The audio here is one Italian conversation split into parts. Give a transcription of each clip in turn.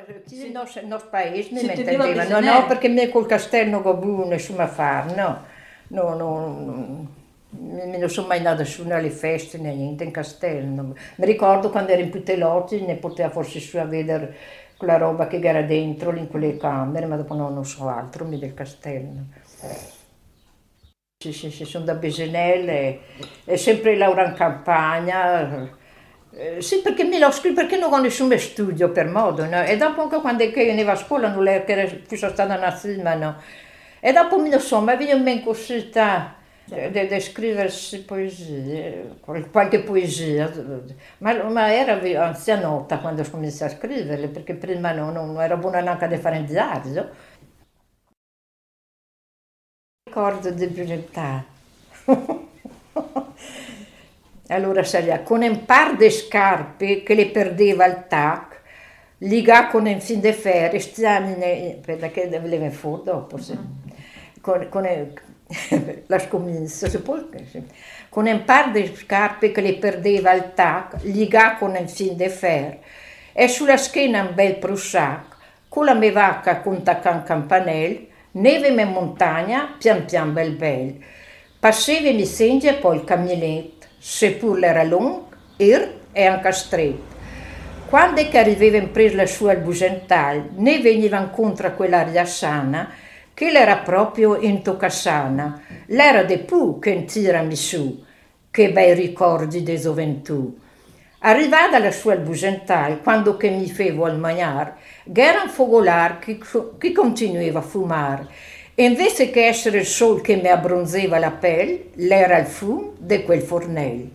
Qui nel nostro paese mi Siete intendeva, della no, perché me col castello non ho nessuno fare, no, non sono mai andata su alle feste né niente in castello. Mi ricordo quando ero in Putelotti ne poteva forse su a vedere quella roba che era dentro in quelle camere, ma dopo non so altro, mi del castello. Sì, sono da Besenelle, è sempre Laura in campagna. Sì, perché me l'ho scritto, perché non ho nessun studio per modo, no? E dopo anche quando io andavo a scuola non era che fosse stata una firma, no? E dopo mi lo so, ma io mi così di scriversi poesie, qualche poesia, ma era anzianotta quando ho cominciato a scriverle, perché prima non era buona neanche di fare un diario. Ricordo di presentare. Allora salia con un par di scarpe che le perdeva al tac, ligà con un fin de fer, stiamine, perché voleva fuori dopo, con la scommessa, con un par di scarpe che le perdeva al tac, ligà con un fin de fer, e sulla schiena un bel prussac, con la mia vacca con taccan campanel, neve in montagna, pian pian bel. Passeva mi senge e poi il camionet, seppur l'era lungo, e anche stretto. Quando è che arrivava in presa su al Busental, ne veniva incontro a quell'aria sana, che l'era proprio in Tocassana, l'era de pu che in tirami su, che bei ricordi di gioventù. Arrivata alla sua al Busental, quando che mi fevo al magnar, era un fogolar che continuava a fumare, e invece che essere il sol che mi abbronzeva la pelle, l'era il fumo di quel fornello.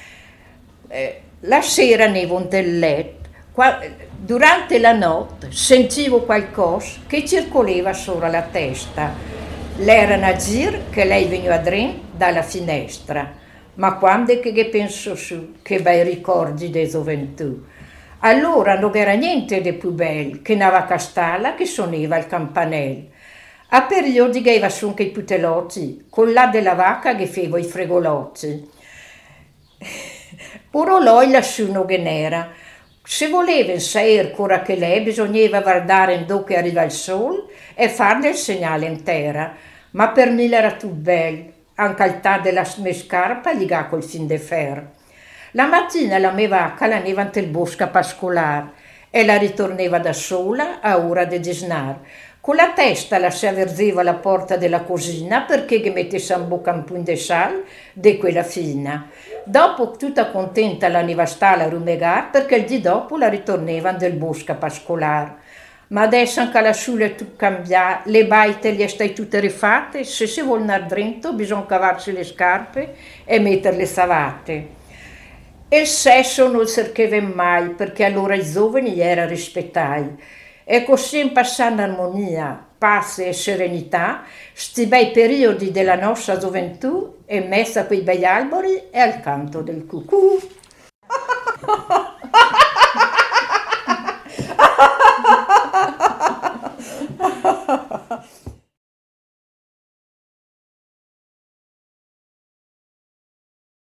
La sera nevo nel letto, durante la notte sentivo qualcosa che circolava sopra la testa. L'era una gir che lei veniva dentro dalla finestra, ma quando è che penso su, che bei ricordi di gioventù. Allora non era niente di più bello che una castalla che suonava il campanello. A periodi che iva su anche i putelotti, con là della vacca che fevo i fregolotti. Oroloi lassù non n'era. Se voleva sapere ancora che lei, bisognava guardare in dove arriva il sole e farne il segnale in terra. Ma per me era tutto bello, anche al tà della mia scarpa ligà col fin de fer. La mattina la mia vacca la neva ante il bosco a pascolare e la ritornava da sola a ora di gisnar. Con la testa la si avverzeva alla porta della cosina perché che mettesse in bocca un pugno di sal di quella fina. Dopo tutta contenta la neva stala a rumegar perché il di dopo la ritornava del bosco a pascolare. Ma adesso anche la sula è tutto cambiato, le baite le stai tutte rifatte, se si vuole andare dentro bisogna cavarsi le scarpe e metterle savate. E il sesso non cercava mai perché allora i giovani gli era rispettati. E così in passando armonia, pace e serenità, sti bei periodi della nostra gioventù e messa a quei bei alberi e al canto del cucù.